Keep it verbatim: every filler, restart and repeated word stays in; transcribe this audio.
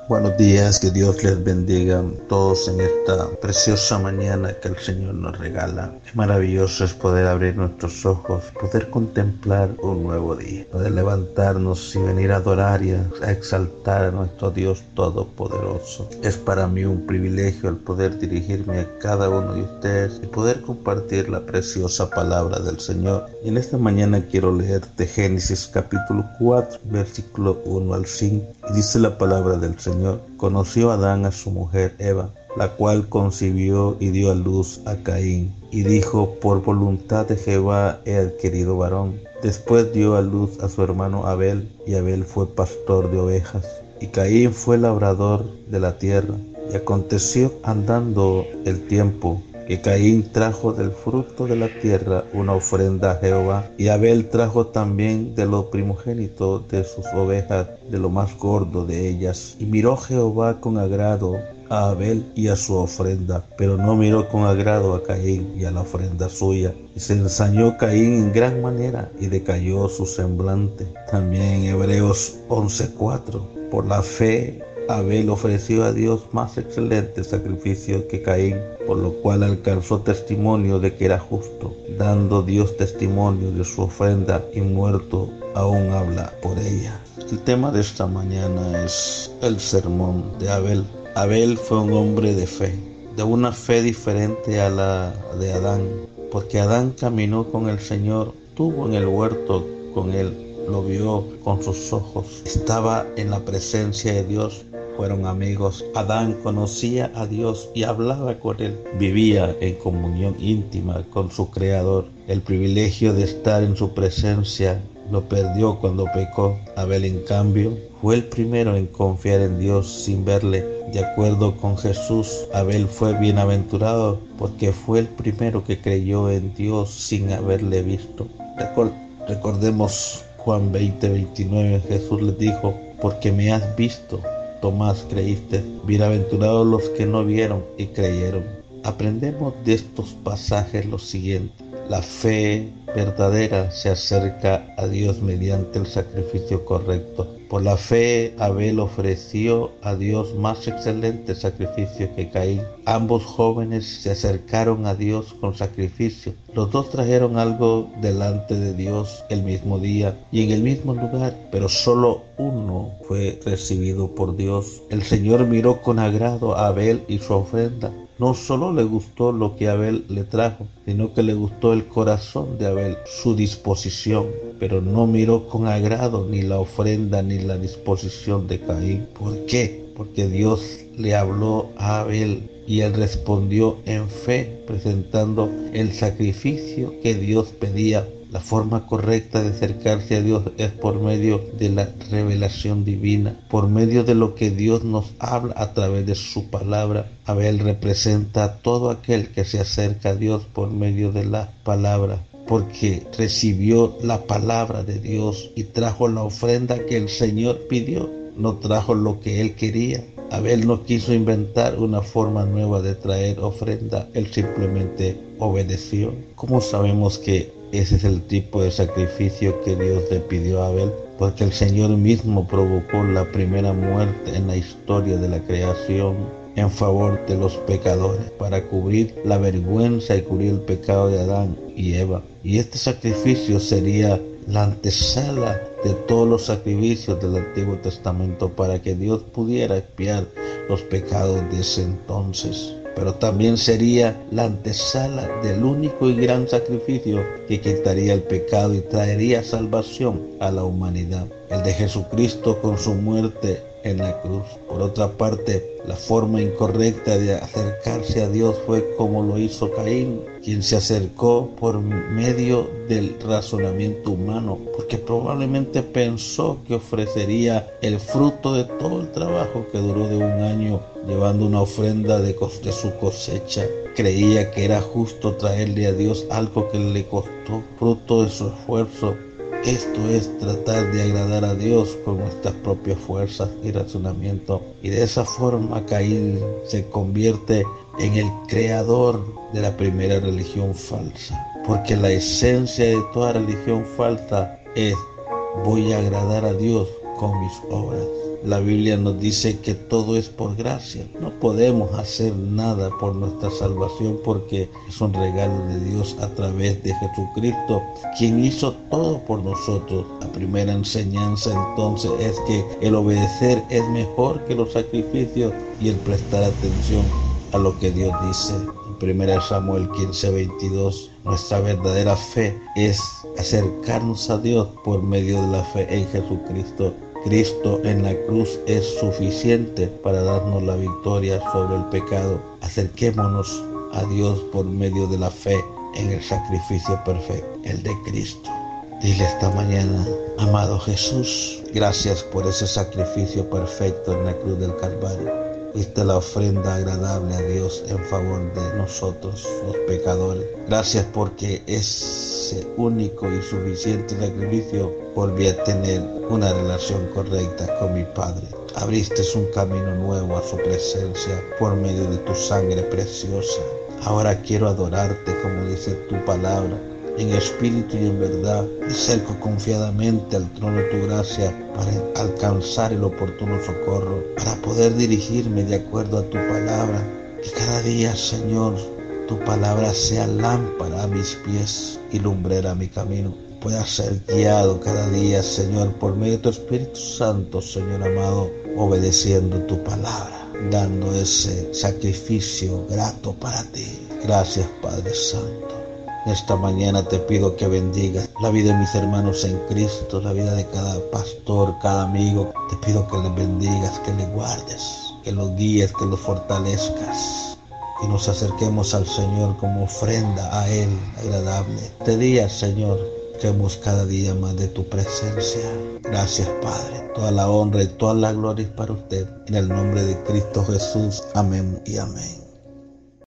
Buenos días, que Dios les bendiga a todos en esta preciosa mañana que el Señor nos regala. Qué maravilloso es poder abrir nuestros ojos, poder contemplar un nuevo día, poder levantarnos y venir a adorar y a exaltar a nuestro Dios Todopoderoso. Es para mí un privilegio el poder dirigirme a cada uno de ustedes y poder compartir la preciosa palabra del Señor. Y en esta mañana quiero leerte Génesis capítulo cuatro, versículo uno al cinco. Y dice la palabra del Señor. Conoció Adán a su mujer Eva, la cual concibió y dio a luz a Caín, y dijo: por voluntad de Jehová he adquirido varón. Después dio a luz a su hermano Abel, y Abel fue pastor de ovejas, y Caín fue labrador de la tierra. Y aconteció, andando el tiempo, que Caín trajo del fruto de la tierra una ofrenda a Jehová, y Abel trajo también de lo primogénito de sus ovejas, de lo más gordo de ellas. Y miró Jehová con agrado a Abel y a su ofrenda, pero no miró con agrado a Caín y a la ofrenda suya. Y se ensañó Caín en gran manera, y decayó su semblante. También en Hebreos once cuatro, por la fe Abel ofreció a Dios más excelente sacrificio que Caín, por lo cual alcanzó testimonio de que era justo, dando Dios testimonio de su ofrenda, y muerto aún habla por ella. El tema de esta mañana es el sermón de Abel. Abel fue un hombre de fe, de una fe diferente a la de Adán, porque Adán caminó con el Señor, estuvo en el huerto con él, lo vio con sus ojos, estaba en la presencia de Dios. Fueron amigos. Adán conocía a Dios y hablaba con él. Vivía en comunión íntima con su Creador. El privilegio de estar en su presencia lo perdió cuando pecó. Abel, en cambio, fue el primero en confiar en Dios sin verle. De acuerdo con Jesús, Abel fue bienaventurado porque fue el primero que creyó en Dios sin haberle visto. Record- recordemos Juan veinte veintinueve. Jesús les dijo: porque me has visto, Tomás, creíste. Bienaventurados los que no vieron y creyeron. Aprendemos de estos pasajes lo siguiente: la fe verdadera se acerca a Dios mediante el sacrificio correcto. Por la fe, Abel ofreció a Dios más excelente sacrificio que Caín. Ambos jóvenes se acercaron a Dios con sacrificio. Los dos trajeron algo delante de Dios el mismo día y en el mismo lugar, pero solo uno fue recibido por Dios. El Señor miró con agrado a Abel y su ofrenda. No solo le gustó lo que Abel le trajo, sino que le gustó el corazón de Abel, su disposición, pero no miró con agrado ni la ofrenda ni la disposición de Caín. ¿Por qué? Porque Dios le habló a Abel y él respondió en fe, presentando el sacrificio que Dios pedía. La forma correcta de acercarse a Dios es por medio de la revelación divina, por medio de lo que Dios nos habla a través de su palabra. Abel representa a todo aquel que se acerca a Dios por medio de la palabra, porque recibió la palabra de Dios y trajo la ofrenda que el Señor pidió, no trajo lo que él quería. Abel no quiso inventar una forma nueva de traer ofrenda, él simplemente obedeció. ¿Cómo sabemos que ese es el tipo de sacrificio que Dios le pidió a Abel? Porque el Señor mismo provocó la primera muerte en la historia de la creación en favor de los pecadores, para cubrir la vergüenza y cubrir el pecado de Adán y Eva. Y este sacrificio sería la antesala de todos los sacrificios del Antiguo Testamento, para que Dios pudiera expiar los pecados de ese entonces. Pero también sería la antesala del único y gran sacrificio que quitaría el pecado y traería salvación a la humanidad: el de Jesucristo con su muerte en la cruz. Por otra parte, la forma incorrecta de acercarse a Dios fue como lo hizo Caín, quien se acercó por medio del razonamiento humano, porque probablemente pensó que ofrecería el fruto de todo el trabajo que duró de un año, llevando una ofrenda de, de su cosecha. Creía que era justo traerle a Dios algo que le costó, fruto de su esfuerzo. Esto es tratar de agradar a Dios con nuestras propias fuerzas y razonamiento. Y de esa forma Caín se convierte en el creador de la primera religión falsa. Porque la esencia de toda religión falsa es: voy a agradar a Dios con mis obras. La Biblia nos dice que todo es por gracia. No podemos hacer nada por nuestra salvación porque es un regalo de Dios a través de Jesucristo, quien hizo todo por nosotros. La primera enseñanza entonces es que el obedecer es mejor que los sacrificios y el prestar atención a lo que Dios dice. En primera Samuel quince veintidós, nuestra verdadera fe es acercarnos a Dios por medio de la fe en Jesucristo. Cristo en la cruz es suficiente para darnos la victoria sobre el pecado. Acerquémonos a Dios por medio de la fe en el sacrificio perfecto, el de Cristo. Dile esta mañana: amado Jesús, gracias por ese sacrificio perfecto en la cruz del Calvario. Fuiste la ofrenda agradable a Dios en favor de nosotros, los pecadores. Gracias porque ese único y suficiente sacrificio volví a tener una relación correcta con mi Padre. Abriste un camino nuevo a su presencia por medio de tu sangre preciosa. Ahora quiero adorarte como dice tu palabra, en espíritu y en verdad. Me acerco confiadamente al trono de tu gracia para alcanzar el oportuno socorro, para poder dirigirme de acuerdo a tu palabra. Que cada día, Señor, tu palabra sea lámpara a mis pies y lumbrera a mi camino. Pueda ser guiado cada día, Señor, por medio de tu Espíritu Santo, Señor amado, obedeciendo tu palabra, dando ese sacrificio grato para ti. Gracias, Padre Santo. Esta mañana te pido que bendigas la vida de mis hermanos en Cristo, la vida de cada pastor, cada amigo. Te pido que les bendigas, que les guardes, que los guíes, que los fortalezcas, que nos acerquemos al Señor como ofrenda a Él agradable. Este día, Señor, queremos cada día más de tu presencia. Gracias, Padre. Toda la honra y toda la gloria es para usted. En el nombre de Cristo Jesús. Amén y amén.